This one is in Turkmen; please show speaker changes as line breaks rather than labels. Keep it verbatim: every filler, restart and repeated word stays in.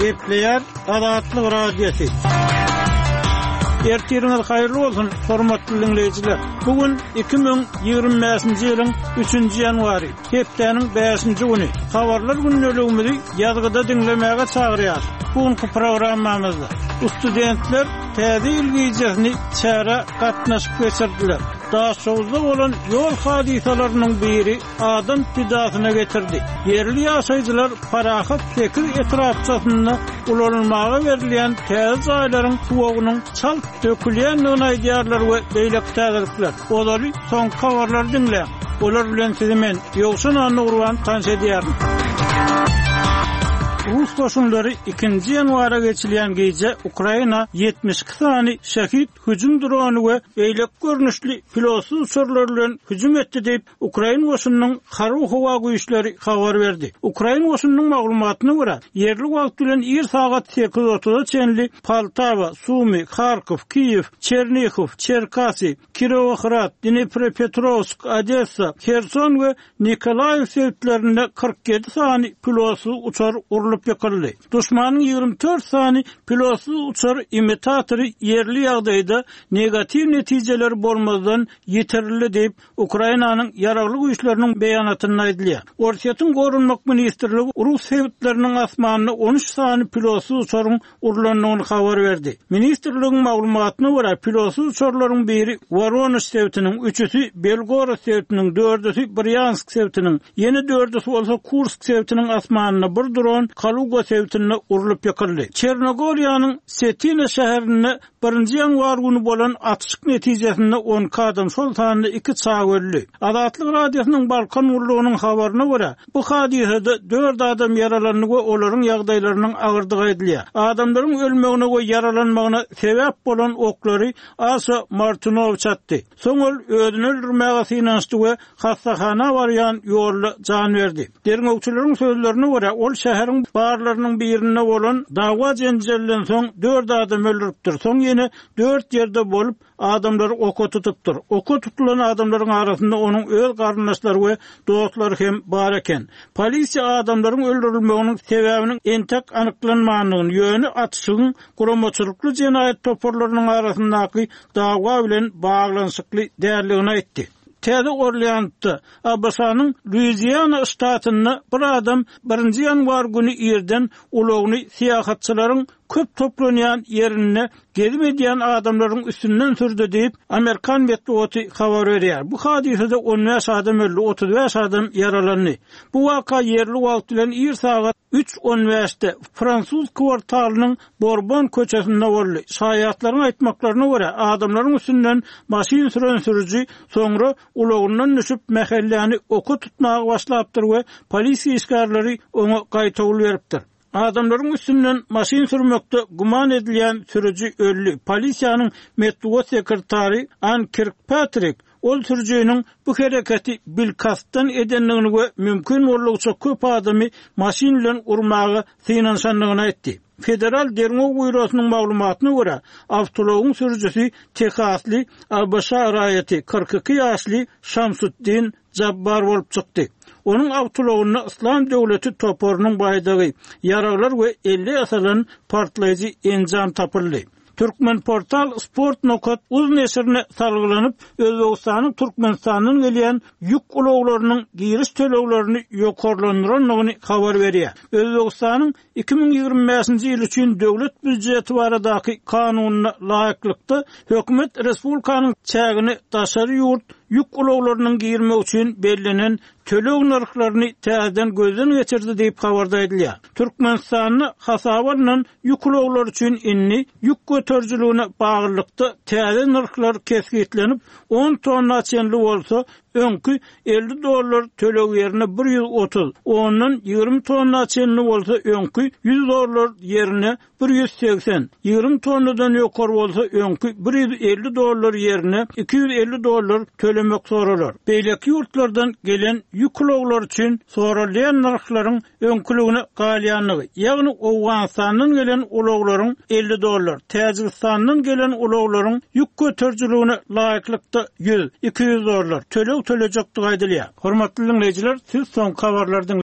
Gepleyer Adatlyk radiosu. Ertiriniz hayırlı olsun, hormatly dinleyijiler. Bugün iki bin ýygrimi beşinji ýylyň üçünji ýanwary, hepdeniň beşinji güni. Habarlar günneligimizi ýazgyda dinlemäge çagyrýar. Bugünkü programmamyzda studentler täze ilgijesini çäre gatnaşyp geçirdiler. Daha soğuzda olan yol hadisalarynyň biri adam pidasyna getirdi. Yerli ýaşaýjylar parahat tekir etrapçasyna ulanylmaga berilýän täze aýlaryň suwagynyň çalp dökülýändigini aýdýarlar we beýlek täzelikler. Olary soň habarlar dinleýär. Olar bilen sizi men Ýogşan Anurwan tanış edýärim. Rus koşunları ikinci ýanwara geçilýän gece Ukraina yetmiş iki sany şähit hüjüm drony we eýlek görnüşli pilotsuz uçurlar bilen hüjüm etdi diýip Ukraina koşunynyň Haru howa güýçleri habar berdi. Ukraina koşunynyň maglumatyna görä, yerli wagt bilen ir sagat sekiz otuzda çenli Poltava, Sumy, Kharkiv, Kiýew, Chernihiv, Cherkasy, Kirovohrad, Dnipropetrovsk, Odessa, Kherson we Nikolaev şäherlerinde kırk yedi sany pilotsuz uçar urulup ýakyrly. Duşmanyň ýygrimi dört sany pilotsuz uçar imitatory yerli ýagdaýda negativ netijeler bolmazdan ýetirildi diýip Ukrainanyň ýaragly güýçleriniň beýanatyny aýdylýar. Orsiýatyň gorunmak ministrligi Rus hewitleriniň asmanyna on üç sany pilotsuz uçaryň urulanyny habar berdi. Ministrligiň maglumatyna görä pilotsuz uçarlaryň biri Voronezh hewitiniň, üçüsi Belgorod hewitiniň, dördüsi Bryansk hewitiniň, ýene dördüsi bolsa Kursk hewitiniň asmanyna bir dron Kaluga hewitine urulup ýakyrly. Çernogoriýanyň Setina şäherinde birinji ýanwar güni bolan atışyk netijesinde on adam şol sanyny iki çağa öldü. Adatlyk radiosynyň Balkan urlugynyň habaryna görä, bu hadisede dört adam yaralandy we olaryň ýagdaýlarynyň agyrdygy aýdylýar. Adamlaryň ölmegine we yaralanmagyna sebäp bolan oklary Asa Martinov çatdy. Soň ol özüni öldürmäge synançdy we hastahana barýan ýolda jan berdi. Derňowçylaryň sözlerine görä, ol şäheriň barlarynyň birine bolan dawa jenjelinden soň dört adam öldüripdir. Soň ýene dört ýerde bolup adamlary oka tutupdyr. Oka tutulan adamlaryň arasynda onuň öz garyndaşlary we dostlary hem bar eken. Polisiýa adamlaryň öldürilmeginiň sebäbini entek anyklanmagyny ýöne atışygyň guramaçylykly jenaýat toparlarynyň arasyndaky dawa bilen baglanyşykly därligini aýtdy. Täze Orleansda A B S-nyň Louisiana ştatyna bir adam birinji ýanwar güni ýerden ulagyny syýahatçylaryň köp toplanýan ýerine gelip edýän adamlaryň üstünden sürdi diýip Amerikan medeniýeti habar berýär. Bu hadisede on beş adam öldü, otuz beş adam yaralandy. Bu waka yerli wagt bilen ir sagat üç on beşde Fransuz kwartalynyň Bourbon köçesinde boldy. Şaýatlaryň aýtmaklaryna görä, adamlaryň üstünden maşyn süren sürüji soňra ulagyndan düşüp mähelläni oku tutmagy başlapdyr we polisiýa isgarlary onu gaýtagyl beripdir. Adamlaryň üstünden maşyn sürmekde guman edilýän sürüji öldü. Polisiýanyň medeniýet sekretary Ann Kirkpatrick ol sürüjiniň bu hereketi bilkastan edenligini we mümkin bolugça köp adamy maşyn bilen urmagy synanşanlygyny aýtdy. Federal Derňow Bürosynyň maglumatyna görä, awtologyň sürüjisi Texasly A B S raýaty kırk iki ýaşly Şamsuddin Jabbar bolup çykdy. Onun awtologyna İslam döwleti toporunyň baýdagy ýaraglar we elli ýaşalan partlaýjy enjam tapyldy. Türkmen portal Sport Nokat uz nesirine salgylanyp Özbegistanyň Türkmenistanyň gelýän ýük ulaglarynyň giriş töleglerini ýokarlandyrylyny habar berýär. Özbegistanyň iki bin ýygrimi beşinji ýyl üçin döwlet büdjeti baradaky kanunyna laýyklykda hökümet respublikanyň çägini daşary ýurt ýük ulaglarynyň girme üçin bellänen töleg narhlaryny täzeden gözden geçirdi diýip habarda edilýär. Türkmenistanyň hasabynyň ýük ulaglary üçin inni ýük götürjüligine baglykda täze narhlar kesgitlenip on tonna çenli bolsa öňkü elli dollar töleg ýerine bir ýüz otuz, ondan ýygrimi tonna çenli bolsa öňkü yüz dollar ýerine bir ýüz seksen, ýygrimi tonnadan ýokary bolsa öňkü bir ýüz elli dollar ýerine iki ýüz elli dollar tölemek soralar. Beýleki ýurtlardan gelen ýük ulaglar üçin soralýan narhlaryň öňküligine galýanlygy, ýagny Awganistanyň gelen ulaglaryň elli dollar, Täjikistanyň gelen ulaglaryň ýük götürjüligine laýyklykda yüz iki ýüz dollar töleg tölejakdygy aýdylýar. Hormatly dinleýijiler, siz soň habarlardan